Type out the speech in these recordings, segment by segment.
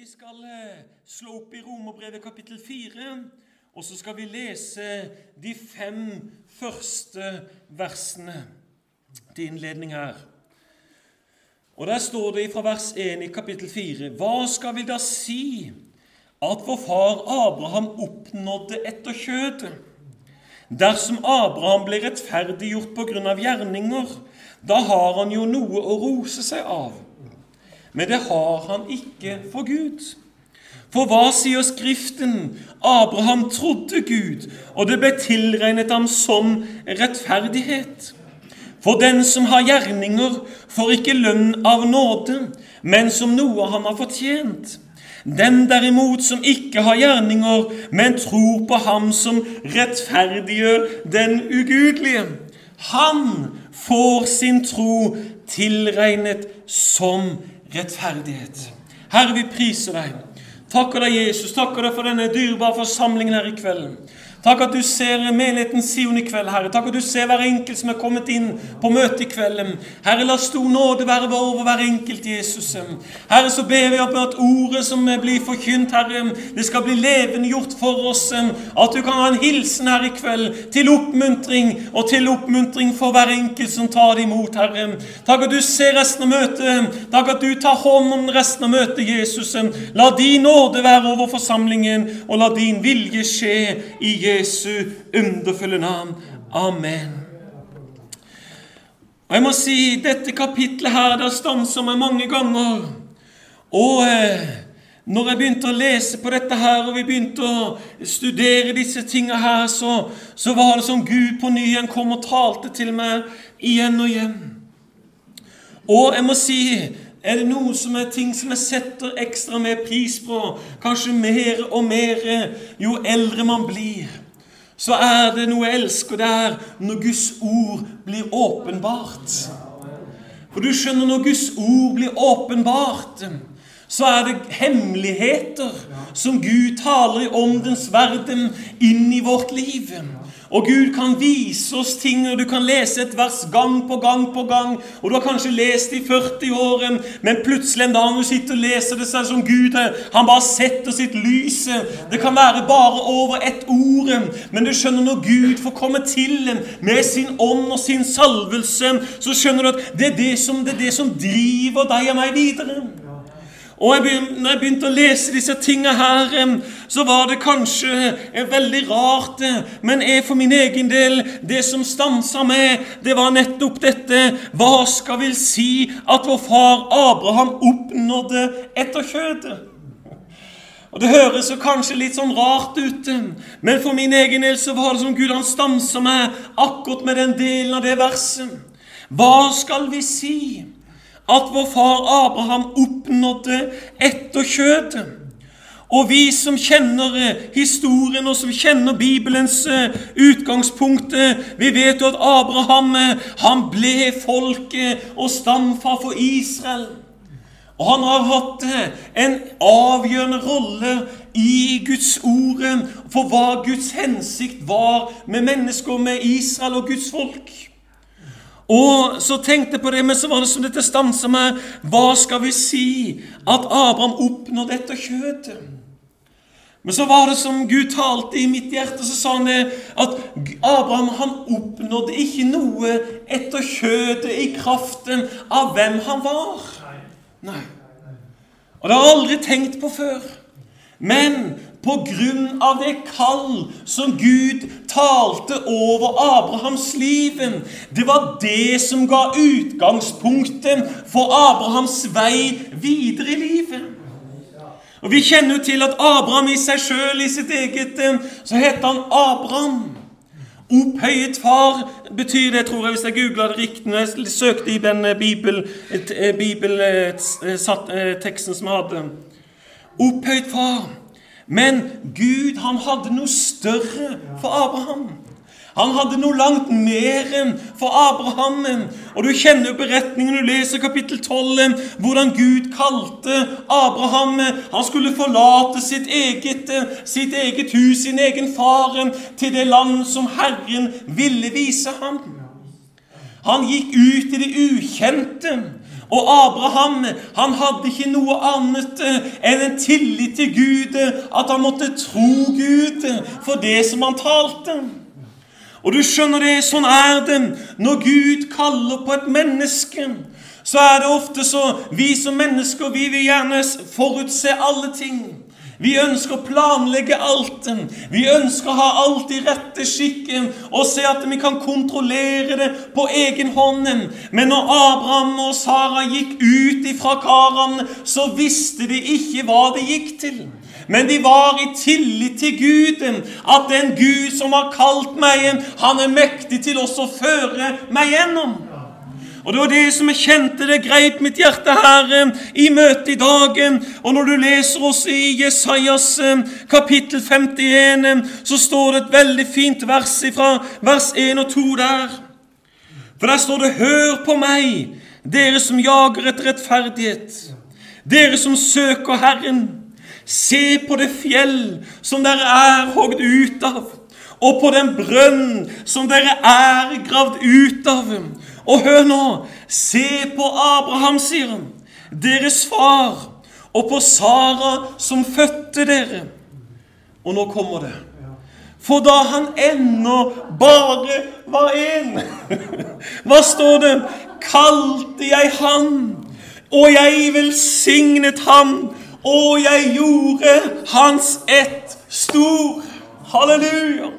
skal slå opp i Romerbrevet kapittel 4, og så skal vi lese de 5 første versene til innledning her. Og der står det fra vers 1 i kapittel 4: Hva skal vi da si at vår far Abraham oppnådde etter kjødet? Dersom Abraham ble rettferdiggjort på grunn av gjerninger, da har han jo noe å rose seg av. Men det har han ikke for Gud. For hva sier Skriften? Abraham trodde Gud, og det ble tilregnet ham som rettferdighet. For den som har gjerninger, får ikke lønn av nåde, men som noe han har fortjent. Den derimot som ikke har gjerninger, men tror på ham som rettferdiggjør den ugudelige, han får sin tro tilregnet som rettferdighet. Herre, vi priser deg. Takker deg, Jesus. Takker deg for denne dyrebare forsamlingen her i kvelden. Takk at du ser menigheten Sion i kveld, Herre. Takk at du ser hver enkelt som er kommet inn på møte i kvelden. Herre, la stor nåde være over hver enkelt, Jesus. Herre, så ber vi opp at ordet som blir forkynt, Herre, det skal bli levende gjort for oss. At du kan ha en hilsen her i kveld til oppmuntring, og til oppmuntring for hver enkelt som tar det imot, Herre. Takk at du ser resten av møtet. Takk at du tar hånd om resten av møtet, Jesus. La din nåde være over forsamlingen, og la din vilje skje i Jesu underfulle navn. Amen. Og jeg må si, dette kapitlet her, det stanser meg mange ganger. Og når jeg begynte å lese på dette her, og vi begynte å studere disse tingene her, så var det som Gud på ny igjen kom og talte til meg igjen og igjen. Og jeg må si, er det noe som er ting som jeg setter ekstra mer pris på, kanskje mer og mer, jo eldre man blir, så er det noe jeg elsker der når Guds ord blir åpenbart. For du skjønner, når Guds ord blir åpenbart, så er det hemmeligheter som Gud taler i åndens verden inn i vårt liv. Og Gud kan vise oss ting, og du kan lese et vers gang på gang på gang, og du har kanskje lest i 40 år, men plutselig en dag når du sitter og leser det, så er det som Gud, han bare setter sitt lys. Det kan være bare over et ord, men du skjønner, når Gud får komme til med sin ånd og sin salvelse, så skjønner du at det er det som driver deg og meg videre. Og når jeg begynte å lese disse tingene her, så var det kanskje veldig rart, men for min egen del, det som stanset meg, det var nettopp dette: hva skal vi si at vår far Abraham oppnådde etter kjødet? Og det høres jo kanskje litt sånn rart ut, men for min egen del så var det som Gud, han stanset meg akkurat med den delen av det verset. Hva skal vi si at vår far Abraham oppnådde etter kjødet? Og vi som kjenner historien, og som kjenner Bibelens utgangspunkt, vi vet jo at Abraham, han ble folket og stamfar for Israel. Og han har hatt en avgjørende rolle i Guds ord for hva Guds hensikt var med mennesker, med Israel og Guds folk. Og så tenkte jeg på det, men så var det som dette stanset meg: hva skal vi si at Abraham oppnådde etter kjødet? Men så var det som Gud talte i mitt hjerte, så sa han det, at Abraham, han oppnådde ikke noe etter kjødet i kraften av hvem han var. Nei. Og det har jeg aldri tenkt på før. Men på grunn av det kall som Gud talte over Abrahams liv, det var det som ga utgangspunktet for Abrahams vei videre i livet. Og vi kjenner jo til at Abraham i seg selv, i sitt eget, så heter han Abraham. Opphøyet far betyr det, tror jeg, hvis jeg googlet det riktig, når jeg søkte i den bibelteksten som jeg hadde. Opphøyet far. Men Gud, han hadde noe større for Abraham. Han hadde noe langt mer for Abraham. Og du kjenner jo beretningen, du leser kapittel 12, hvordan Gud kalte Abraham. Han skulle forlate sitt eget hus, sin egen far, til det land som Herren ville vise ham. Han gikk ut i det ukjente, Og Abraham, han hadde ikke noe annet enn en tillit til Gud, at han måtte tro Gud for det som han talte. Og du skjønner det, sånn det. Når Gud kaller på et menneske, så det ofte så, vi som mennesker, vi vil gjerne forutse alle ting. Vi ønsker å planlegge alt. Vi ønsker å ha alt i rette skikken og se at vi kan kontrollere det på egen hånd. Men når Abraham og Sara gikk ut fra Karan, så visste de ikke hva det gikk til. Men de var i tillit til Gud, at den Gud som har kalt meg, han mektig til også å føre meg gjennom. Og det var det som jeg kjente, det grep mitt hjerte her i møtet i dag. Og når du leser også i Jesajas kapittel 51, så står det et veldig fint vers fra vers 1 og 2 der. For der står det: hør på meg, dere som jager etter rettferdighet, dere som søker Herren. Se på det fjell som dere hogd ut av, og på den brønn som dere gravd ut av. Og hør nå, se på Abraham, sier han, deres far, og på Sara som fødte dere. Og nå kommer det. For da han ennå bare var en, hva står det? Kalte jeg ham, og jeg velsignet ham, og jeg gjorde hans ett stor. Halleluja!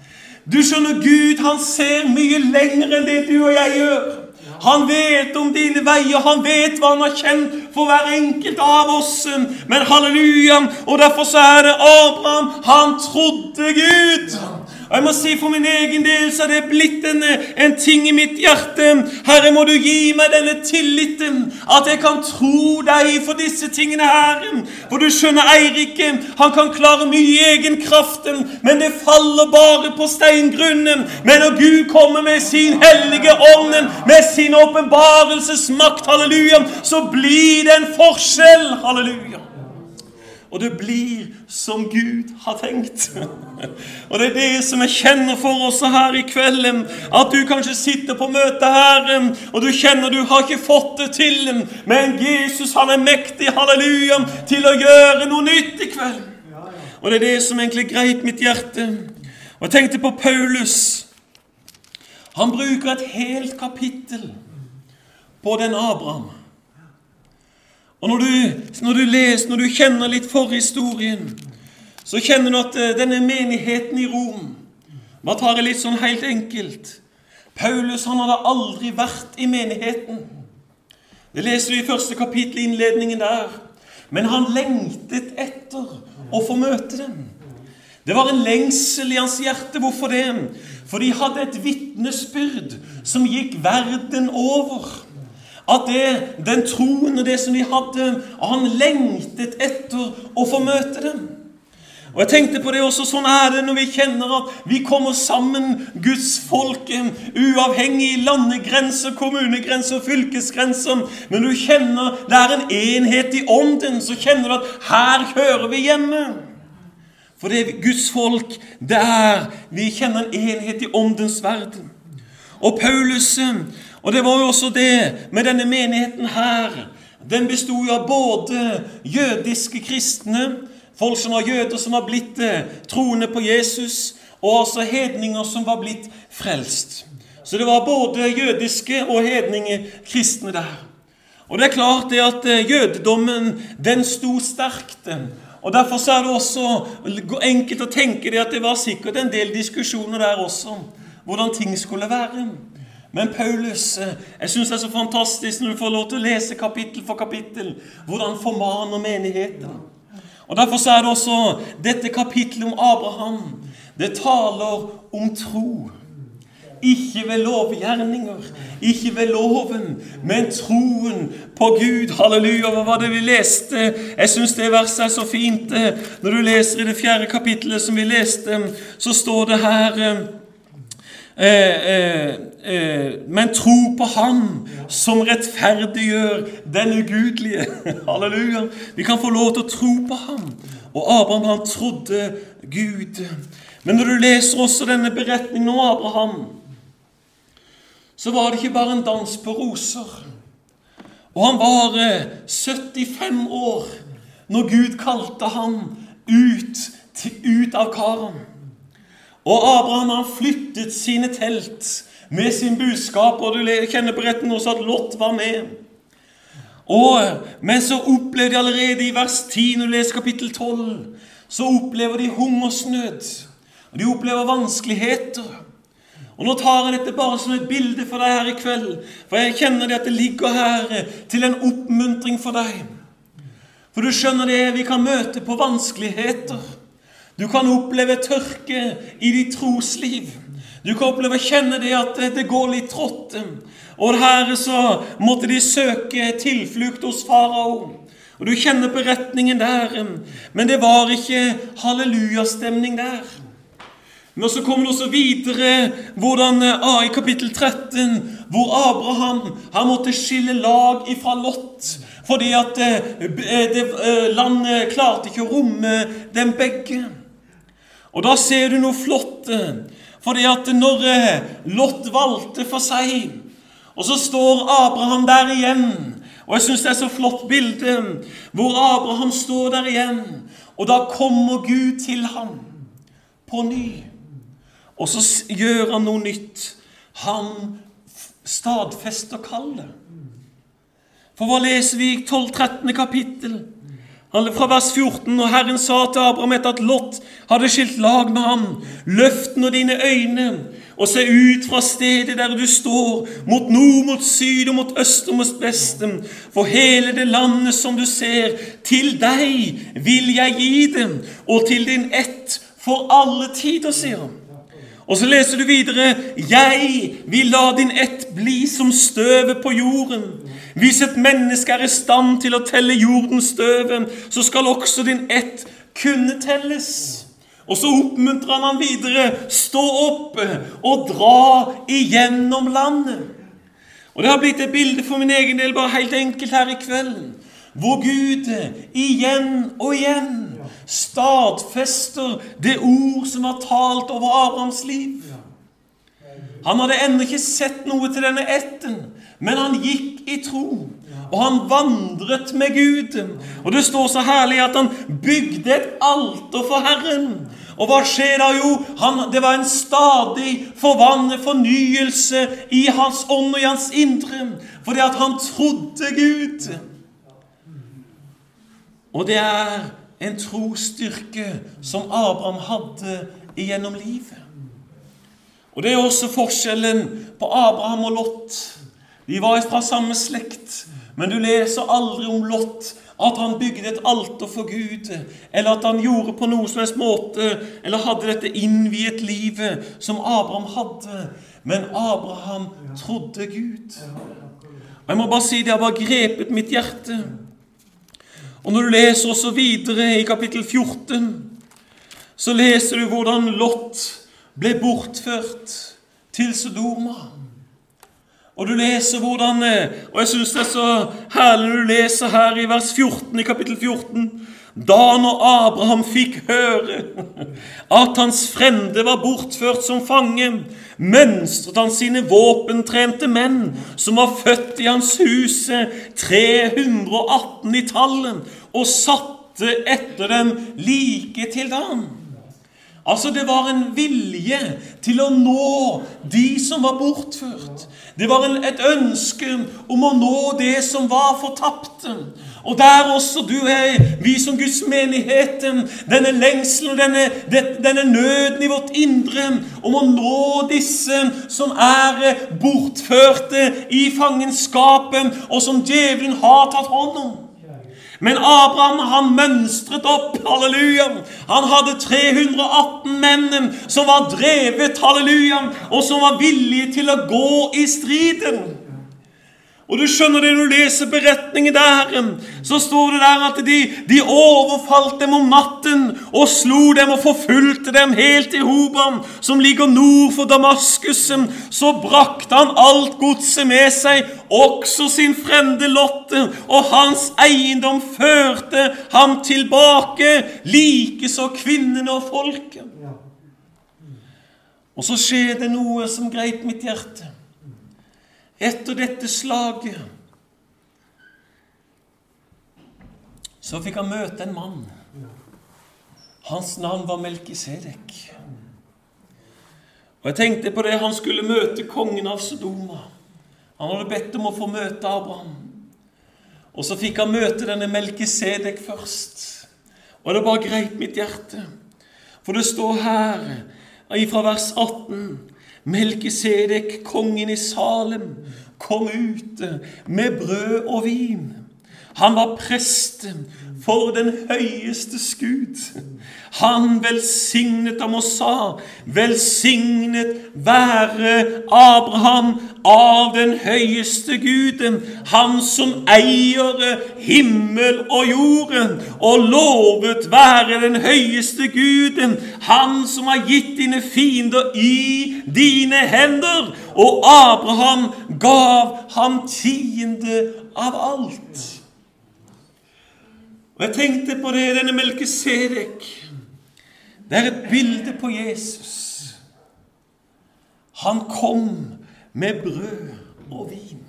Du skjønner, Gud, han ser mye lenger enn det du og jeg gjør. Han vet om dine veier, han vet hva han har kjent for hver enkelt av oss. Men halleluja, og derfor så det Abraham, han trodde Gud. Og jeg må si for min egen del, så det blitt en ting i mitt hjerte. Herre, må du gi meg denne tilliten, at jeg kan tro deg for disse tingene her. For du skjønner, Eirik, han kan klare mye i egen kraft, men det faller bare på steingrunnen. Men når Gud kommer med sin hellige ånd, med sin åpenbarelsesmakt, halleluja, så blir det en forskjell, halleluja. Og det blir som Gud har tenkt. Og det det som jeg kjenner for oss her i kvelden, at du kanskje sitter på møte her, og du kjenner du har ikke fått det til, men Jesus, han mektig, halleluja, til å gjøre noe nytt i kveld. Og det det som egentlig greit mitt hjerte. Og jeg tenkte på Paulus. Han bruker et helt kapittel på den Abraham. Og når du leser, når du kjenner litt for historien, så kjenner du at denne menigheten i Rom, bare tar det litt sånn helt enkelt. Paulus, han hadde aldri vært i menigheten. Det leser du i første kapittel, innledningen der. Men han lengtet etter å få møte dem. Det var en lengsel i hans hjerte. Hvorfor det? For de hadde et vittnesbyrd som gikk verden over. At den troen og det som de hadde, og han lengtet etter å få møte dem. Og jeg tenkte på det også, sånn det når vi kjenner at vi kommer sammen, Guds folk, uavhengig landegrenser, kommunegrenser, fylkesgrenser, men du kjenner, det en enhet i ånden, så kjenner du at her hører vi hjemme. For det Guds folk, vi kjenner en enhet i åndens verden. Og Paulus, og det var jo også det med denne menigheten her. Den bestod jo av både jødiske kristne, folk som var jøder som var blitt troende på Jesus, og også hedninger som var blitt frelst. Så det var både jødiske og hedninge kristne der. Og det klart det at jødedommen, den sto sterkt. Og derfor så det også enkelt å tenke det at det var sikkert en del diskusjoner der også, hvordan ting skulle være. Men Paulus, jeg synes det så fantastisk når du får lov til å lese kapittel for kapittel, hvordan han formaner menigheten. Og derfor så det også dette kapittelet om Abraham. Det taler om tro. Ikke ved lovgjerninger, ikke ved loven, men troen på Gud. Halleluja, hva var det vi leste? Jeg synes det verset så fint. Når du leser i det 4. kapittelet som vi leste, så står det her... men tro på ham som rettferdiggjør den ugudelige. Halleluja. Vi kan få lov til å tro på ham. Og Abraham, han trodde Gud. Men når du leser også denne beretningen om Abraham, så var det ikke bare en dans på roser. Og han var 75 år når Gud kalte ham ut av Karan. Og Abraham han flyttet sine telt med sin budskap, og du kjenner beretten også at Lot var med. Men så opplevde de allerede i vers 10, når du leser kapittel 12, så opplever de hungersnød, og de opplever vanskeligheter. Og nå tar jeg dette bare som et bilde for deg her i kveld, for jeg kjenner det at det ligger her til en oppmuntring for deg. For du skjønner det, vi kan møte på vanskeligheter. Du kan oppleve tørke i ditt trosliv. Du kan oppleve å kjenne det at det går litt trått. Og her så måtte de søke tilflukt hos farao. Og du kjenner beretningen der, men det var ikke hallelujastemning der. Men så kommer det også videre hvordan i kapittel 13, hvor Abraham han måtte skille lag ifra Lot, fordi at landet klarte ikke å romme dem begge. Og da ser du noe flott, fordi at når Lot valgte for seg, og så står Abraham der igjen, og jeg synes det så flott bilde, hvor Abraham står der igjen, og da kommer Gud til ham på ny. Og så gjør han noe nytt. Han stadfester kallet. For hva leser vi i 12-13 kapittel? Fra vers 14, og Herren sa til Abraham etter at Lot hadde skilt lag med ham, løft nå dine øyne, og se ut fra stedet der du står, mot nord, mot syd og mot øst og mot vest, for hele det landet som du ser, til deg vil jeg gi dem, og til din ett for alle tider, sier han. Og så leser du videre, jeg vil la din ett bli som støvet på jorden. Hvis et menneske i stand til å telle jordens støve, så skal også din ett kunne telles. Og så oppmuntrer han videre, stå opp og dra igjennom landet. Og det har blitt et bilde for min egen del, bare helt enkelt her i kvelden, hvor Gud igjen og igjen stadfester det ord som var talt over Abrahams liv. Han hadde ennå ikke sett noe til denne etten, men han gikk i tro, og han vandret med Gud. Og det står så herlig at han bygde et alter for Herren. Og hva skjer da jo? Det var en stadig fornyelse i hans ånd og i hans indre, fordi at han trodde Gud. Og det en trosstyrke som Abraham hadde gjennom livet. Og det også forskjellen på Abraham og Lot. De var fra samme slekt, men du leser aldri om Lot at han bygde et alter for Gud, eller at han gjorde på noen som helst måte, eller hadde dette innviet livet som Abraham hadde. Men Abraham trodde Gud. Og jeg må bare si det har bare grepet mitt hjerte. Og når du leser også videre i kapittel 14, så leser du hvordan Lot ble bortført til Sodoma. Og du leser hvordan, og jeg synes det så herlig når du leser her i vers 14 i kapittel 14, da når Abraham fikk høre at hans frende var bortført som fange, mønstret han sine våpentrente menn, som var født i hans huse 318 i tallet, og satte etter dem like til dagen. Altså det var en vilje til å nå de som var bortført. Det var et ønske om å nå det som var fortapt. Og der også vi som Guds menighet, denne lengselen, denne nøden i vårt indre, om å nå disse som bortførte i fangenskapen, og som djevelen har tatt hånd om. Men Abraham, han mønstret opp, halleluja. Han hadde 318 menn som var drevet, halleluja, og som var villige til å gå i striden. Og du skjønner det når du leser beretningen der, så står det der at de overfalt dem om natten, og slo dem og forfulgte dem helt til Hoban, som ligger nord for Damaskus. Så brakte han alt godset med seg, også sin frende Lot, og hans eiendom førte ham tilbake, like så kvinnene og folket. Og så skjer det noe som grep mitt hjerte. Etter dette slaget så fikk han møte en mann. Hans navn var Melkisedek. Og jeg tenkte på det, han skulle møte kongen av Sodoma. Han hadde bedt om å få møte Abraham. Og så fikk han møte denne Melkisedek først. Og det bare grep mitt hjerte. For det står her, fra vers 18, Melkisedek, kongen i Salem, kom ut med brød og vin. Han var prest for den høyeste Gud. Han velsignet ham og sa, velsignet være Abraham av den høyeste Guden, han som eier himmel og jorden, og lovet være den høyeste Guden, han som har gitt dine fiender i dine hender, og Abraham gav ham tiende av alt. Og jeg tenkte på det, denne Melkisedek. Det et bilde på Jesus. Han kom med brød og vin.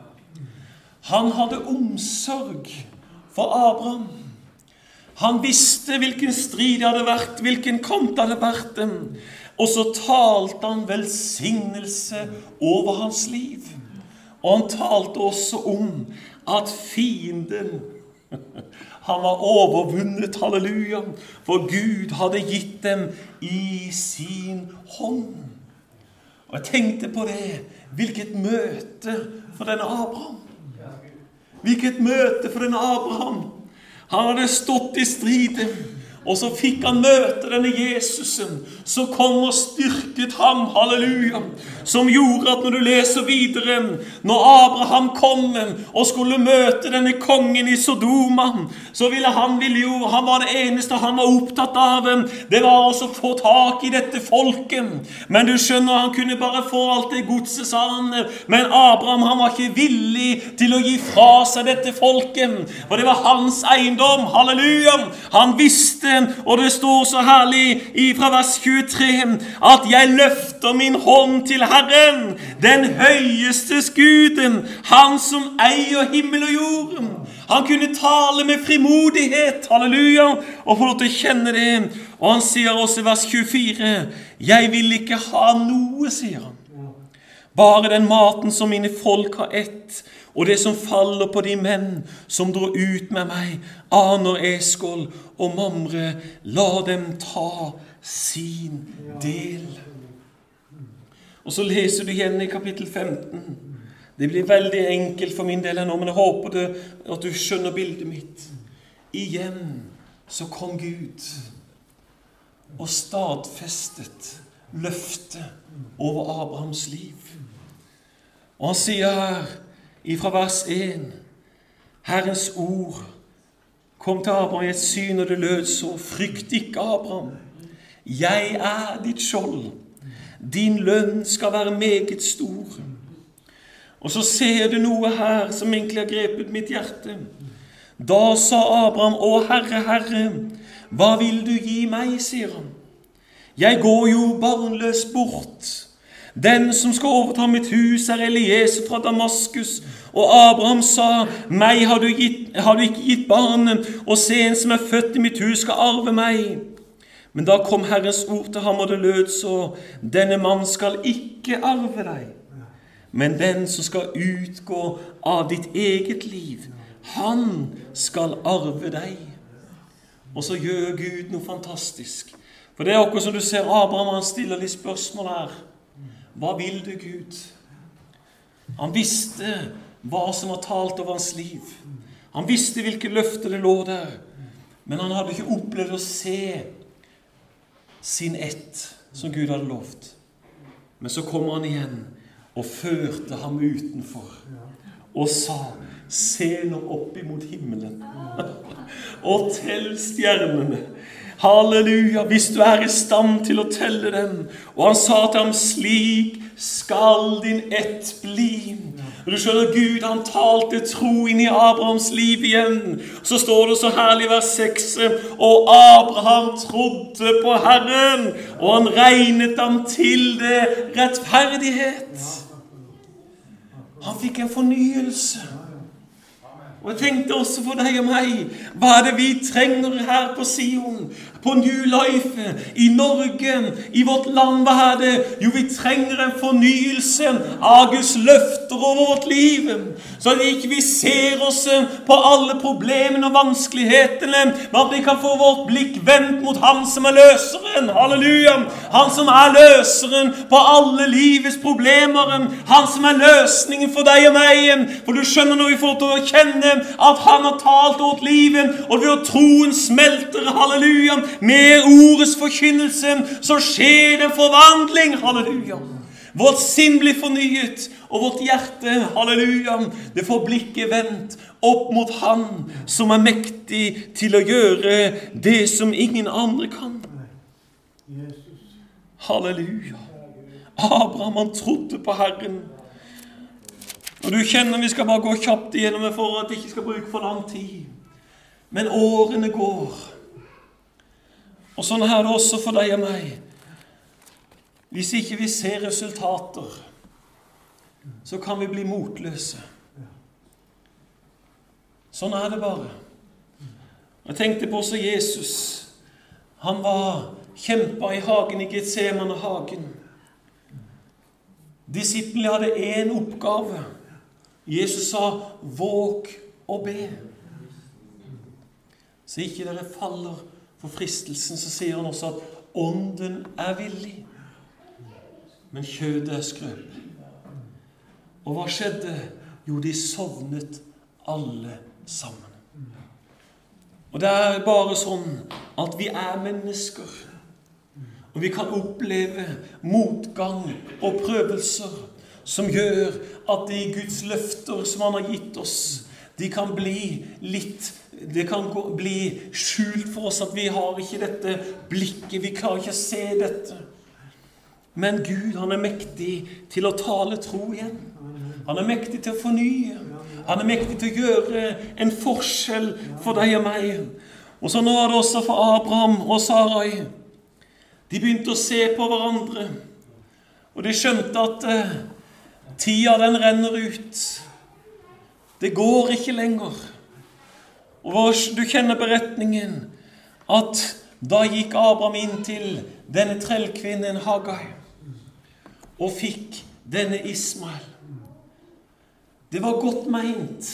Han hadde omsorg for Abraham. Han visste hvilken strid det hadde vært, hvilken kamp det hadde vært. Og så talte han velsignelse over hans liv. Og han talte også om at fienden han var overvunnet, halleluja, for Gud hadde gitt dem i sin hånd. Og jeg tenkte på det, hvilket møte for denne Abraham. Hvilket møte for denne Abraham. Han hadde stått i striden, og så fikk han møte denne Jesusen, som kom og styrket ham, halleluja, som gjorde at når du leser videre, når Abraham kom og skulle møte denne kongen i Sodoma, så ville han var det eneste han var opptatt av, det var også å få tak i dette folket. Men du skjønner, han kunne bare få alt det godset, sa han, men Abraham, han var ikke villig til å gi fra seg dette folket, for det var hans eiendom, halleluja. Han visste, og det står så herlig fra vers 23, at jeg løfter min hånd til Herren, den høyeste Guden, han som eier himmel og jorden. Han kunne tale med frimodighet, halleluja, og få lov til å kjenne det. Og han sier også i vers 24, jeg vil ikke ha noe, sier han. Bare den maten som mine folk har ett, og det som faller på de menn som drar ut med meg, aner eskål og mamre, la dem ta sin del. Og så leser du igjen i kapittel 15. Det blir veldig enkelt for min del nå, men jeg håper det, at du skjønner bildet mitt. Igjen så kom Gud og stadfestet løftet over Abrahams liv. Og han sier her, fra vers 1, Herrens ord kom til Abraham i et syn, og det lød så, frykt ikke, Abraham, jeg ditt skjold, din lønn skal være meget stor. Og så ser du noe her som egentlig har grepet mitt hjerte. Da sa Abraham, å Herre, Herre, hva vil du gi meg, sier han. Jeg går jo barnløs bort. Den som skal overta mitt hus Elieser fra Damaskus. Og Abraham sa, meg har du ikke gitt barnet, og se, en som født i mitt hus skal arve meg. Men da kom Herrens ord til ham, og det lød så, denne mann skal ikke arve deg, men den som skal utgå av ditt eget liv, han skal arve deg. Og så gjør Gud noe fantastisk. For det akkurat som du ser, Abraham, han stiller litt spørsmål her. Hva vil du, Gud? Han visste hva som var talt over hans liv. Han visste hvilke løfter det lå der. Men han hadde ikke opplevd å se sin ett som Gud hadde lovt. Men så kom han igjen og førte ham utenfor og sa, se nå opp imot himmelen og tell stjernene. Halleluja, hvis du i stand til å telle dem. Og han sa til ham, slik skal din ett bli. Og du skjønner, Gud, han talte tro inn i Abrahams liv igjen. Så står det så herlig i vers 6, og Abraham trodde på Herren, og han regnet ham til det rettferdighet. Han fikk en fornyelse. Og jeg tenkte også for deg og meg, hva det vi trenger her på Sion, på New Life, i Norge, i vårt land, hva det? Jo, vi trenger en fornyelse av Guds løfter over vårt liv, så at ikke vi ser oss på alle problemene og vanskelighetene, men at vi kan få vårt blikk vendt mot Han som løseren, halleluja, Han som løseren på alle livets problemer, Han som løsningen for deg og meg, for du skjønner når vi får til å kjenne at Han har talt vårt liv, og ved troen smelter, halleluja, med ordets forkynnelse, så skjer det en forvandling, halleluja. Vårt sinn blir fornyet, og vårt hjerte, halleluja, det får blikket vendt opp mot Han som mektig til å gjøre det som ingen andre kan. Halleluja. Abraham, han trodde på Herren. Og du kjenner, vi skal bare gå kjapt igjennom det for at det ikke skal bruke for lang tid. Men årene går. Og sånn det også for deg og meg. Hvis ikke vi ser resultater, så kan vi bli motløse. Sånn det bare. Jeg tenkte på også Jesus. Han kjempet i hagen i Getsemane hagen. Disiplene hadde en oppgave. Jesus sa, våg og be. Så ikke dere faller for fristelsen, så sier han også at ånden villig, men kjødet skrøpelig. Og hva skjedde? Jo, de sovnet alle sammen. Og det bare sånn at vi mennesker, og vi kan oppleve motgang og prøvelser som gjør at de Guds løfter som Han har gitt oss, de kan bli det kan bli skjult for oss, at vi har ikke dette blikket, vi kan ikke se dette. Men Gud, Han mektig til å tale tro igjen. Han mektig til å fornye. Han mektig til å gjøre en forskjell for deg og meg. Og så nå det også for Abraham og Sarai. De begynte å se på hverandre, og de skjønte at tida den renner ut. Det går ikke lenger. Og du kjenner beretningen, at da gikk Abraham inn til denne trellkvinnen Hagai, og fikk denne Ismael. Det var godt meint.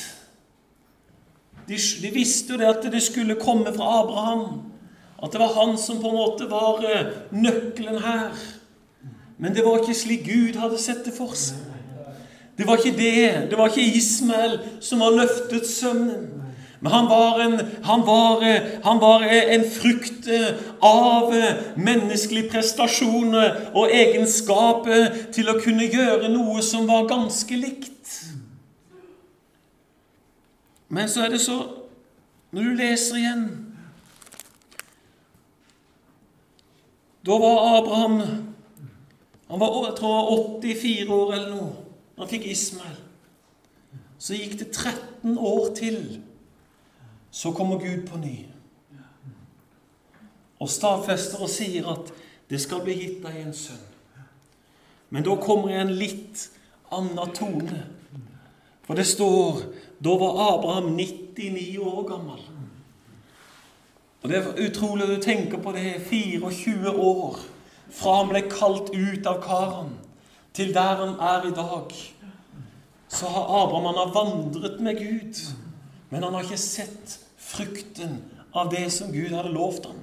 De visste jo det at det skulle komme fra Abraham, at det var han som på en måte var nøkkelen her. Men det var ikke slik Gud hadde sett det for seg. Det var ikke det. Det var ikke Ismael som var løftet sønnen. Men han var en frukt av menneskelige prestasjoner og egenskaper til å kunne gjøre noe som var ganske likt. Men så det så, når du leser igjen, da var Abraham, han var, jeg tror, 84 år eller noe, han fikk Ismael. Så gikk det 13 år til, så kommer Gud på ny. Og stadfester og sier at det skal bli gitt deg en sønn. Men da kommer en litt annen tone. For det står, da var Abraham 99 år gammel. Og det utrolig å tenke på det, 24 år fra han ble kalt ut av Karan til der han i dag. Så har Abraham, han har vandret med Gud, men han har ikke sett frukten av det som Gud hadde lovt ham.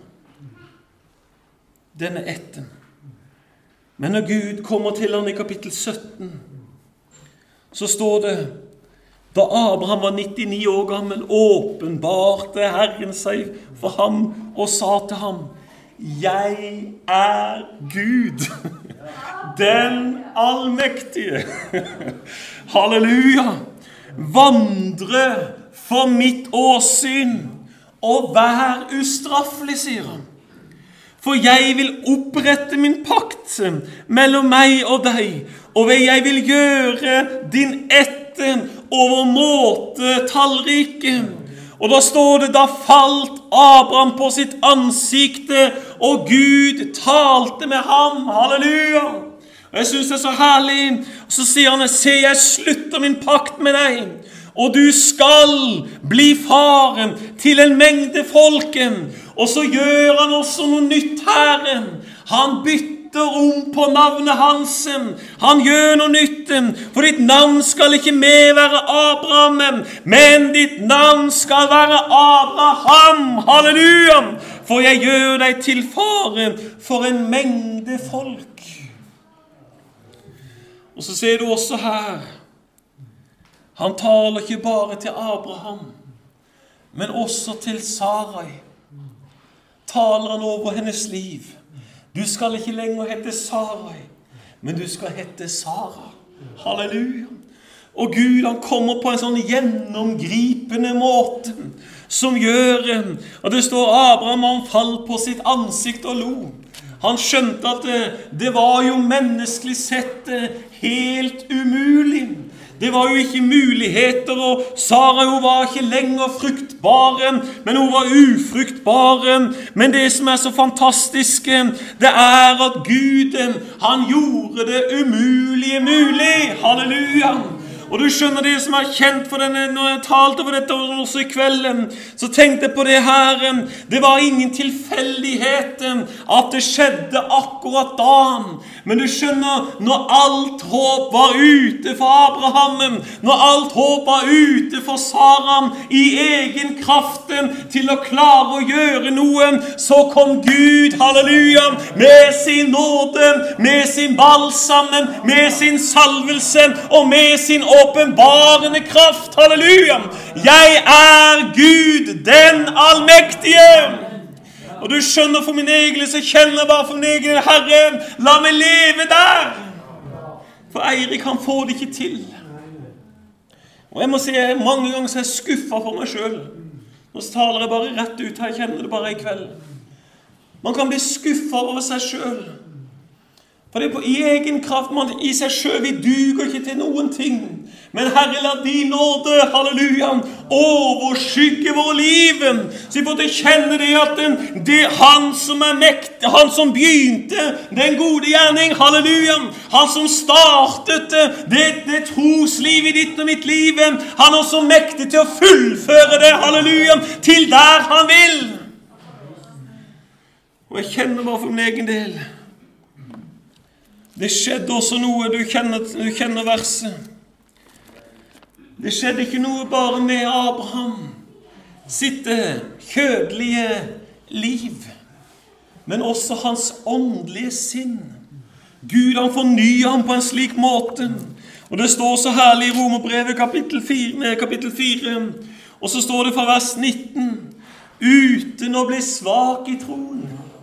Denne etten. Men når Gud kommer til han i kapittel 17, så står det, da Abraham var 99 år gammel, åpenbarte Herren seg for ham og sa til ham, jeg Gud, den allmektige. Halleluja! Vandre for mitt åsyn, og vær ustraffelig, sier han. For jeg vil opprette min pakt mellom meg og deg, og jeg vil gjøre din ett overmåte tallrike. Og da står det, da falt Abraham på sitt ansikte, og Gud talte med ham. Halleluja! Og jeg synes det så herlig. Og så sier han, se, jeg slutter min pakt med deg, og du skal bli faren til en mengde folken. Og så gjør han også noe nytt, Herren. Han bytter om på navnet hans. Han gjør noe nytt, for ditt navn skal ikke mer være Abraham, men ditt navn skal være Abraham. Halleluja! For jeg gjør deg til fare for en mengde folk. Og så ser du også her, han taler ikke bare til Abraham, men også til Sarai. Taler han over hennes liv. Du skal ikke lenger hete Sarai, men du skal hete Sara. Halleluja. Og Gud, han kommer på en sånn gjennomgripende måte, som gjør, og det står Abraham, han falt på sitt ansikt og lo. Han skjønte at det var jo menneskelig sett helt umulig. Det var jo ikke muligheter, og Sara hun var ikke lenger fruktbare, men hun var ufruktbare. Men det som er så fantastisk, det er at Gud, han gjorde det umulige mulig. Halleluja! Og du skjønner det som er kjent for denne, når jeg talte over dette også i kvelden, så tenkte jeg på det her, det var ingen tilfeldighet at det skjedde akkurat da. Men du skjønner, når alt håp var ute for Abraham, når alt håp var ute for Sara i egen kraft til å klare å gjøre noe, så kom Gud, halleluja, med sin nåde, med sin balsam, med sin salvelse og med sin åpenbarende kraft. Halleluja! Jeg er Gud, den allmektige. Og du skjønner, for min egen, så kjenner jeg bare for min egen Herre, la meg leve der. For Eirik, han får det ikke til. Og jeg må si, mange ganger så er jeg skuffet for meg selv. Nå taler jeg bare rett ut her, jeg kjenner det bare i kveld. Man kan bli skuffet over seg selv. For det er på egen kraft, man i seg selv, vi duger ikke til noen ting. Men Herre, la din nåde, halleluja, overskygge våre liv. Så vi får til kjenne det at det er han som er mektig, han som begynte den gode gjerning, halleluja. Han som startet det trosliv i ditt og mitt liv. Han er også mektig til å fullføre det, halleluja, til der han vil. Og jeg kjenner bare for min egen del. Det skjedde også noe, du kjenner verset. Det skjedde ikke noe bare med Abraham sitt kjødelige liv, men også hans åndelige sinn. Gud, han fornyer ham på en slik måte. Og det står så herlig i Romerbrevet kapittel 4, og så står det fra vers 19, uten å bli svak i troen.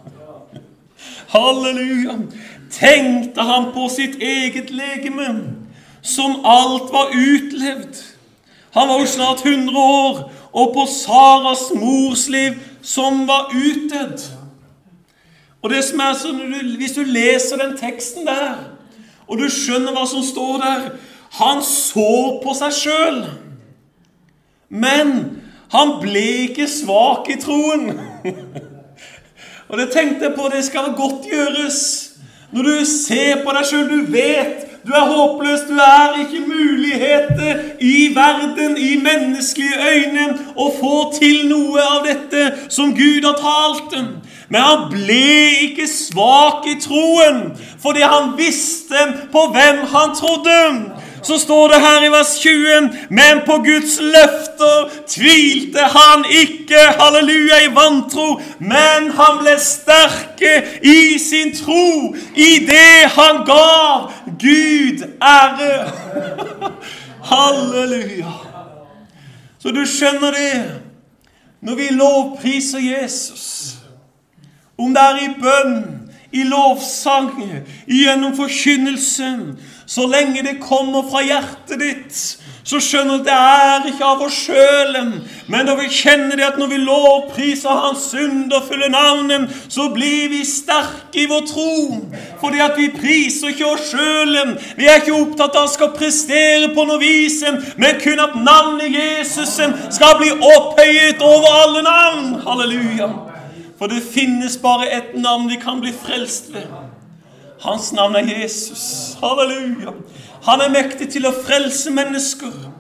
Halleluja! Tenkte han på sitt eget legeme, som alt var utlevd. Han var jo snart 100 år, og på Saras mors liv, som var utdødd. Og det som er sånn, hvis du leser den teksten der, og du skjønner hva som står der, han så på seg selv, men han ble ikke svak i troen. Og det tenkte jeg på, det skal godt gjøres. Når du ser på deg selv, du vet, du er håpløs, du er ikke muligheter i verden, i menneskelige øyne, å få til noe av dette som Gud har talt. Men han ble ikke svak i troen, fordi han visste på hvem han trodde. Så står det her i vers 20, men på Guds løfter tvilte han ikke, halleluja, i vantro, men han ble sterke i sin tro, i det han gav Gud ære. Halleluja. Så du skjønner det, når vi lovpriser Jesus, om det er i bønn, i lovsang, gjennom forkynnelsen, så lenge det kommer fra hjertet ditt, så skjønner du det er ikke av oss selv, men når vi kjenner det at når vi lovpriser hans underfulle navn, så blir vi sterke i vår tro, fordi at vi priser ikke oss selv. Vi er ikke opptatt av å skal prestere på noe vis, men kun at navnet Jesus skal bli opphøyet over alle navn. Halleluja. For det finnes bare et navn vi kan bli frelst ved. Hans navn er Jesus. Halleluja. Han er mektig til å frelse mennesker.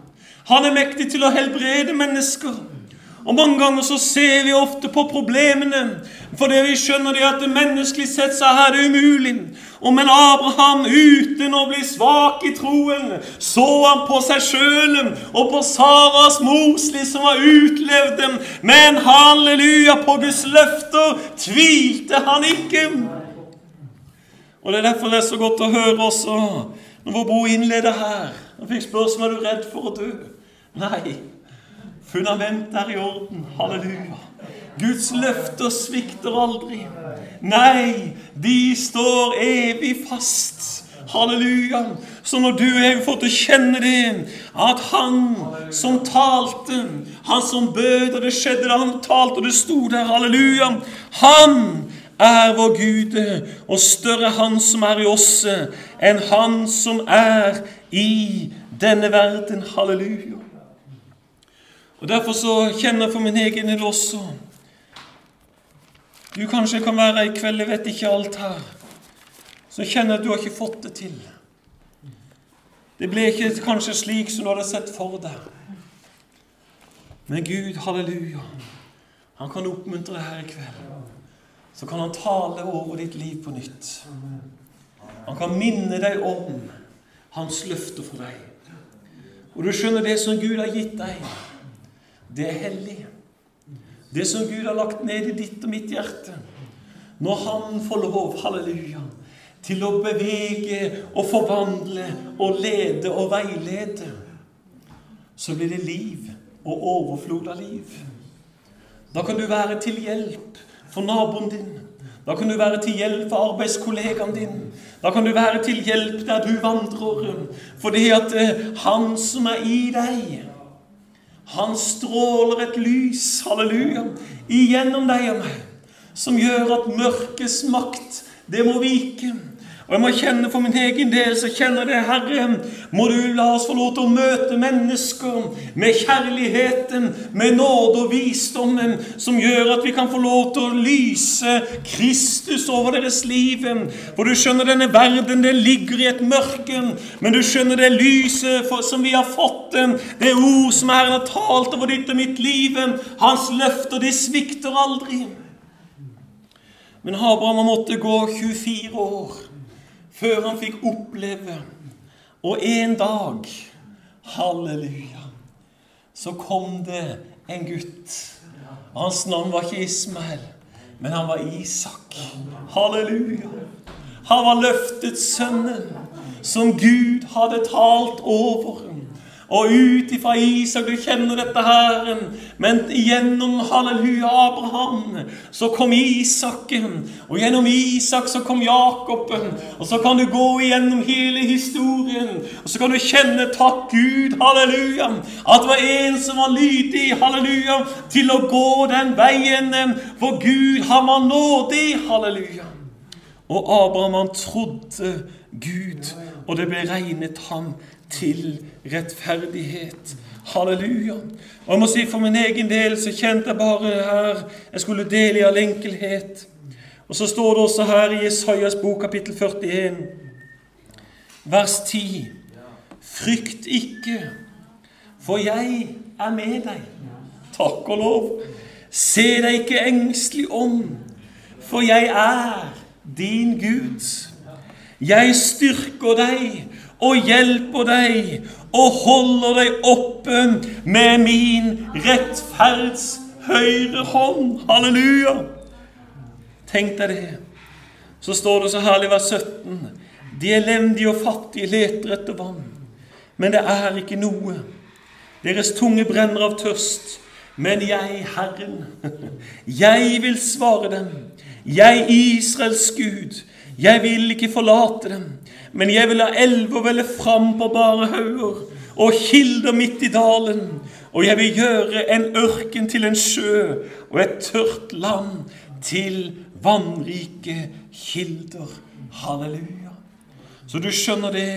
Han mektig til å helbrede mennesker. Og mange ganger så ser vi ofte på problemene, for det vi skjønner det at menneskelig sett så er det umulig. Men Abraham, uten å bli svak i troen, så han på seg selv og på Saras moslig som var utlevd. Men halleluja, på Guds løfter tvilte han ikke. Og det er derfor det er så godt å høre også, når vår bror innleder her. Han fikk spørsmål, er du redd for å dø? Nei. Fundamentet er i orden, halleluja. Guds løfter svikter aldri. Nei, de står evig fast, halleluja. Så når du har fått å kjenne det, at han som talte, han som bød, og det skjedde da han talte, og det stod der, halleluja. Han er vår Gud, og større er han som er i oss, enn han som er i denne verden, halleluja. Og derfor så kjenner jeg for min egen del også. Du kanskje kan være i kveld, jeg vet ikke alt her. Så kjenner jeg at du har ikke fått det til. Det ble ikke kanskje slik som du hadde sett for deg. Men Gud, halleluja, han kan oppmuntre deg her i kveld. Så kan han tale over ditt liv på nytt. Han kan minne deg om hans løfter for deg. Og du skjønner det som Gud har gitt deg. Det er hellig. Det som Gud har lagt ned i ditt og mitt hjerte. Når han får lov, halleluja, til å bevege og forvandle og lede og veilede, så blir det liv og overflod av liv. Da kan du være til hjelp for naboen din. Da kan du være til hjelp for arbeidskollegaen din. Da kan du være til hjelp der du vandrer. Fordi at han som er i deg, han stråler et lys, halleluja, igjennom deg og meg, som gjør at mørkets makt, det må vike. Og jeg må kjenne for min egen del, så kjenner det, Herre, må du la oss få lov til å møte mennesker med kjærligheten, med nåde og visdommen, som gjør at vi kan få lov til å lyse Kristus over deres liv. For du skjønner, denne verden, det ligger i et mørke, men du skjønner det lyset som vi har fått, det ord som Herren har talt over ditt og mitt liv, hans løfter, de svikter aldri. Men Abraham måtte gå 24 år, før han fikk oppleve, og en dag, halleluja, så kom det en gutt. Hans navn var ikke Ismael, men han var Isak. Halleluja. Han var løftet sønnen, som Gud hadde talt over. Og ut ifra Isak, du kjenner dette her, men gjennom, halleluja, Abraham, så kom Isaken, og gjennom Isak så kom Jakoben, og så kan du gå igjennom hele historien, og så kan du kjenne, takk Gud, halleluja, at det var en som var lydig, halleluja, til å gå den veien, for Gud, han var nådig, halleluja. Og Abraham, han trodde Gud, og det ble regnet ham til rettferdighet. Halleluja. Og jeg må si for min egen del, så kjente jeg bare her, jeg skulle dele i all enkelhet. Og så står det også her i Jesajas bok, kapittel 41, vers 10. Frykt ikke, for jeg er med deg. Takk og lov. Se deg ikke engstelig om, for jeg er din Gud. Jeg styrker deg, og hjelper deg, og holder deg oppe med min rettferds høyre hånd. Halleluja! Tenk deg det. Så står det så herlig vers 17. De elendige og fattige leter etter vann, men det er ikke noe. Deres tunge brenner av tørst, men jeg, Herren, jeg vil svare dem. Jeg, Israels Gud, jeg vil ikke forlate dem, men jeg vil la elver velle fram på bare hauger, og kilder midt i dalen, og jeg vil gjøre en ørken til en sjø, og et tørt land til vannrike kilder. Halleluja. Så du skjønner det.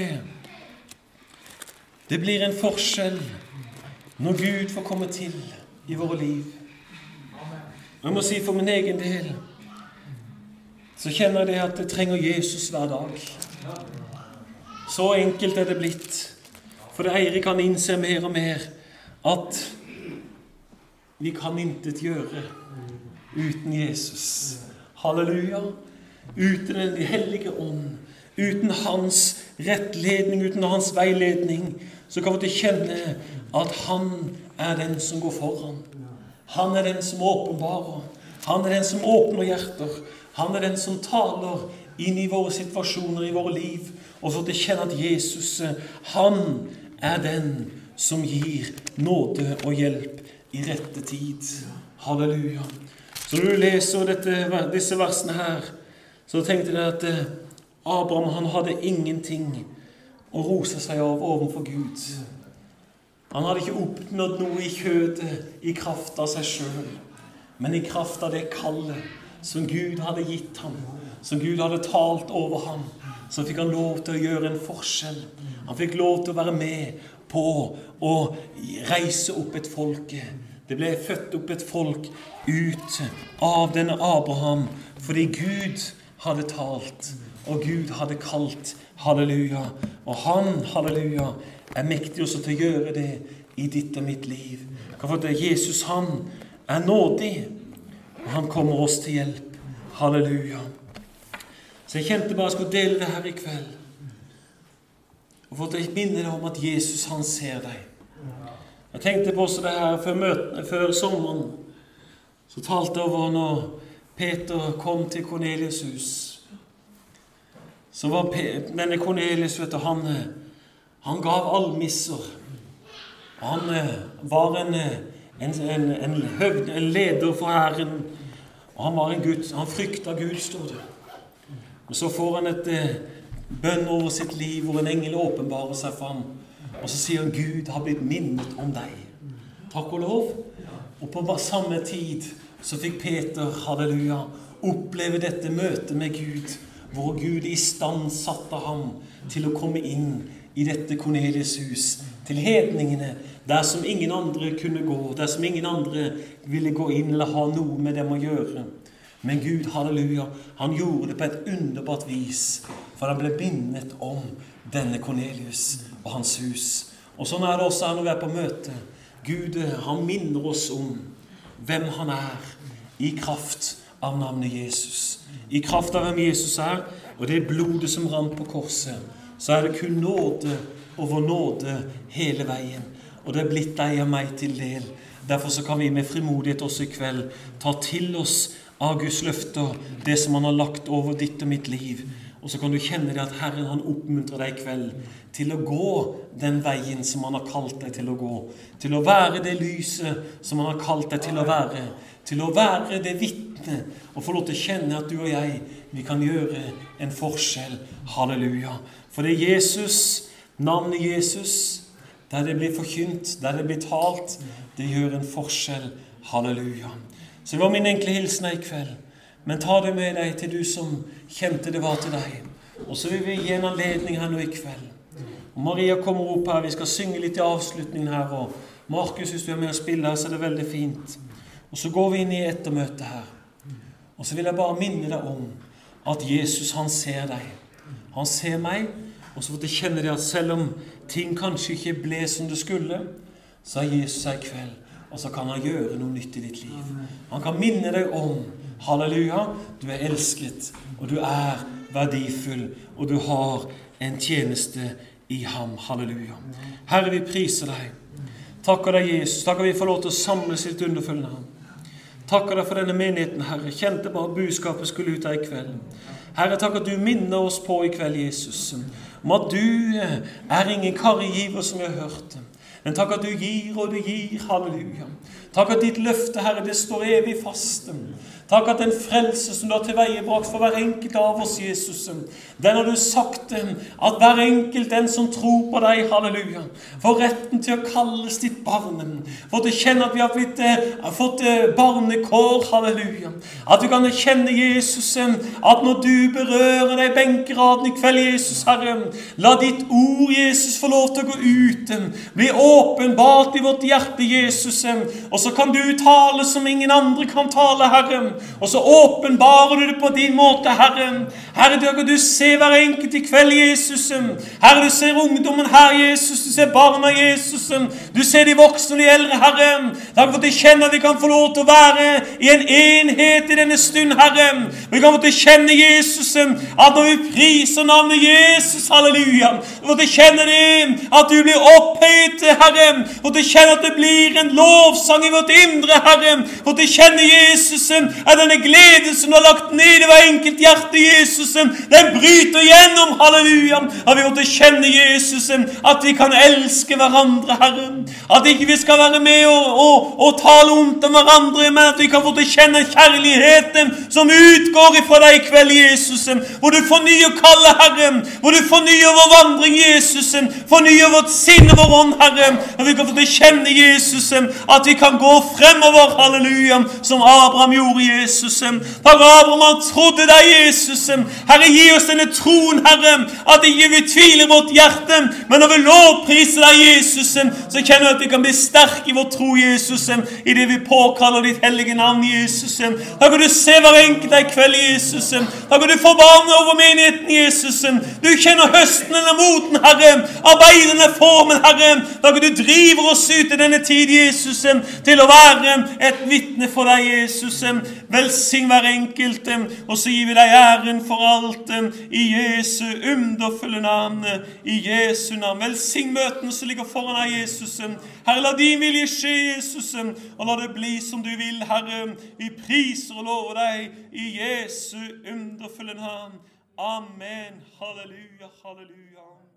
Det blir en forskjell når Gud får komme til i våre liv. Og jeg må si for min egen del, så kjenner jeg det at jeg trenger Jesus hver dag. Så enkelt er det blitt. For det Eirik kan innse mer og mer at vi kan intet gjøre uten Jesus. Halleluja. Uten den hellige ånd, uten hans rettledning, uten hans veiledning, så kan vi kjenne at han den som går foran. Han den som åpenbarer. Han den som åpner hjerter. Han den som taler inn i våre situasjoner, i våre liv. Og så til å kjenne at Jesus, han den som gir nåde og hjelp i rette tid. Halleluja. Så når du leser disse versene her, så tenkte jeg at Abraham, han hadde ingenting å rose seg av overfor Gud. Han hadde ikke oppnådd noe i kjødet, i kraft av seg selv, men i kraft av det kallet som Gud hadde gitt ham, som Gud hadde talt over ham, så fikk han lov til å gjøre en forskjell. Han fikk lov til å være med på å reise opp et folk. Det ble født opp et folk ut av denne Abraham, fordi Gud hadde talt, og Gud hadde kalt. Halleluja. Og han, halleluja, mektig også til å gjøre det i ditt og mitt liv. For at Jesus, han nådig, og han kommer oss til hjelp. Halleluja. Så jeg kjente bare jeg skulle dele det her i kveld. Og for at jeg minner deg om at Jesus, han ser deg. Jeg tenkte på også det her før sommeren. Så talte jeg over når Peter kom til Kornelius hus. Så var denne Kornelius, vet du, han gav almisser. Han var en leder for Herren. Og han var en Gud, han fryktet Gud, står det. Og så får han et bønn over sitt liv, hvor en engel åpenbarer seg for ham. Og så sier han, Gud har blitt minnet om deg. Takk og lov. Og på samme tid så fikk Peter, halleluja, oppleve dette møtet med Gud, hvor Gud i stand satte ham til å komme inn i dette Kornelius hus, til hedningene, der som ingen andre kunne gå, der som ingen andre ville gå inn eller ha noe med dem å gjøre. Men Gud, halleluja, han gjorde det på et underbart vis, for han ble bindet om denne Kornelius og hans hus. Og sånn det også når vi på møte. Gud, han minner oss om hvem han i kraft av navnet Jesus. I kraft av hvem Jesus og det blodet som rant på korset, så det kun nåde over nåde hele veien. Og det blitt deg og meg til del. Derfor så kan vi med frimodighet også i kveld ta til oss av Guds løfter, det som han har lagt over ditt og mitt liv. Og så kan du kjenne det at Herren, han oppmuntrer deg i kveld til å gå den veien som han har kalt deg til å gå. Til å være det lyset som han har kalt deg til å være. Til å være det vittne. Og få lov til å kjenne at du og jeg, vi kan gjøre en forskjell. Halleluja. For det Jesus, navnet Jesus, der det blir forkynt, der det blir talt, det gjør en forskjell. Halleluja. Så det var min enkle hilsen i kveld. Men ta det med deg til du som kjente det var til deg. Og så vil vi gi en anledning her nå i kveld. Og Maria kommer opp her, vi skal synge litt i avslutningen her. Og Markus, hvis du med å spille her, så det veldig fint. Og så går vi inn i ettermøtet her. Og så vil jeg bare minne deg om at Jesus, han ser deg. Han ser meg, og så får du kjenne det at selv om ting kanskje ikke ble som det skulle, så Jesus i kveld. Og så kan han gjøre noe nytt i ditt liv. Han kan minne deg om, halleluja, du elsket, og du verdifull, og du har en tjeneste i ham. Halleluja. Herre, vi priser deg. Takker deg, Jesus. Takker vi får lov til å samle sitt underfølgende ham. Takker deg for denne menigheten, Herre. Kjente bare budskapet skulle ut av i kveld. Herre, takk at du minner oss på i kveld, Jesus, om at du ingen karrigiver som vi har hørt. Men takk at du gir og du gir, halleluja. Takk at ditt løfte, Herre, det står evig fast. Takk at den frelse som du har tilveiebrakt for hver enkelt av oss, Jesus, den har du sagt at hver enkelt den som tror på deg, halleluja, får retten til å kalles ditt barn, for å kjenne at vi har fått barnekår, halleluja, at du kan kjenne Jesus, at når du berører deg benkeraden i kveld, Jesus, Herre, la ditt ord, Jesus, få lov til å gå ut, bli åpenbart i vårt hjerte, Jesus, og så kan du tale som ingen andre kan tale, Herre. Og så åpenbarer du det på din måte, Herre. Herre, du ser hver enkelt i kveld, Jesus. Herre, du ser ungdommen her, Jesus. Du ser barna, Jesus. Du ser de voksne og de eldre, Herre. Takk for at de kjenner at vi kan få lov til å være i en enhet i denne stund, Herre. Vi kan få til å kjenne Jesus, at når vi priser navnet Jesus, halleluja, vi får til å kjenne det, at du blir opphøyt, Herre. Vi får til å kjenne at det blir en lovsang i vårt indre, Herre. Vi får til å kjenne Jesus, at denne glede som du har lagt ned i hver enkelt hjerte, Jesus, den bryter gjennom, halleluja. At vi får til å kjenne Jesus, at vi kan elske hverandre, Herre. At ikke vi skal være med og tale ondt om hverandre, men at vi kan få til å kjenne kjærligheten som utgår ifra deg i kveld, Jesus. Hvor du fornyer kallet, Herre. Hvor du fornyer vår vandring, Jesus. Fornyer vårt sinn og vår ånd, Herre. Og vi kan få til å kjenne Jesus, at vi kan gå fremover, halleluja, som Abraham gjorde, Jesus. For Abraham, han trodde deg, Jesus. Herre, gi oss denne troen, Herre, at ikke vi tviler vårt hjerte, men når vi lovpriser deg, Jesus, så kjenner vi at vi kan bli sterke i vår tro, Jesus, i det vi påkaller ditt hellige navn, Jesus. Da kan du se hver enkelt deg i kveld, Jesus. Da kan du forbarme over menigheten, Jesus. Du kjenner høsten eller moten, Herre. Arbeidende formen, Herre. Da kan du drive oss ut i denne tid, Jesus, til å være et vitne for deg, Jesus. Velsign hver enkelt, og så gir vi deg æren for alt, i Jesu underfulle navn, i Jesu navn. Velsign møten som ligger foran deg, Jesus. Herre, la din vilje skje, Jesus, og la det bli som du vil, Herre. Vi priser og lover deg i Jesu underfulle navn. Amen. Halleluja, halleluja.